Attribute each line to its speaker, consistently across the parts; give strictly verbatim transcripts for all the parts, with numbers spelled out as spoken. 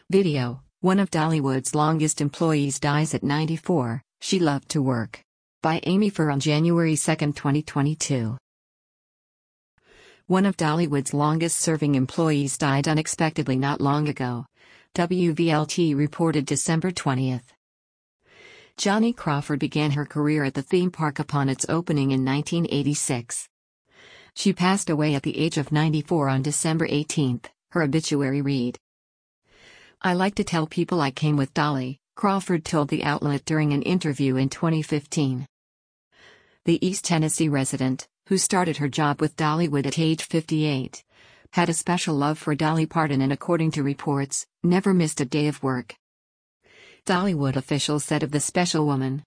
Speaker 1: Video: One of Dollywood's longest employees dies at ninety-four, she loved to work. By Amy Fur on January second, twenty twenty-two. One of Dollywood's longest-serving employees died unexpectedly not long ago. W V L T reported December twentieth. Johnny Crawford began her career at the theme park upon its opening in nineteen eighty-six. She passed away at the age of ninety-four on December eighteenth, her obituary read. "I like to tell people I came with Dolly," Crawford told the outlet during an interview in twenty fifteen. The East Tennessee resident, who started her job with Dollywood at age fifty-eight, had a special love for Dolly Parton and, according to reports, never missed a day of work. Dollywood officials said of the special woman,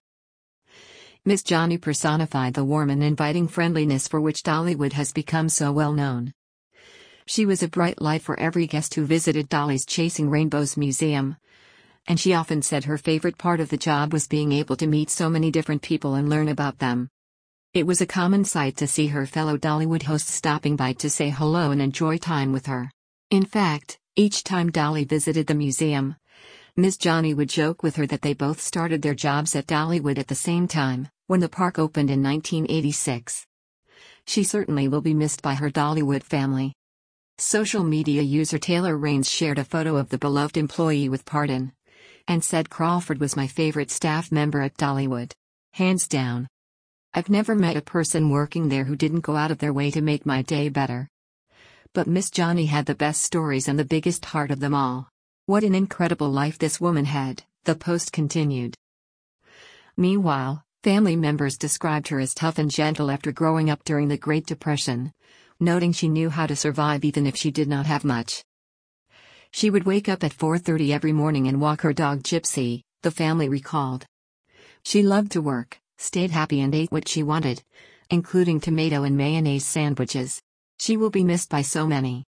Speaker 1: "Miss Johnny personified the warm and inviting friendliness for which Dollywood has become so well known. She was a bright light for every guest who visited Dolly's Chasing Rainbows museum, and she often said her favorite part of the job was being able to meet so many different people and learn about them. It was a common sight to see her fellow Dollywood hosts stopping by to say hello and enjoy time with her. In fact, each time Dolly visited the museum, Miss Johnny would joke with her that they both started their jobs at Dollywood at the same time, when the park opened in nineteen eighty-six. She certainly will be missed by her Dollywood family." Social media user Taylor Rains shared a photo of the beloved employee with Parton, and said, "Crawford was my favorite staff member at Dollywood. Hands down. I've never met a person working there who didn't go out of their way to make my day better. But Miss Johnny had the best stories and the biggest heart of them all. What an incredible life this woman had," the post continued. Meanwhile, family members described her as tough and gentle after growing up during the Great Depression, noting she knew how to survive even if she did not have much. She would wake up at four thirty every morning and walk her dog Gypsy, the family recalled. She loved to work, stayed happy and ate what she wanted, including tomato and mayonnaise sandwiches. She will be missed by so many.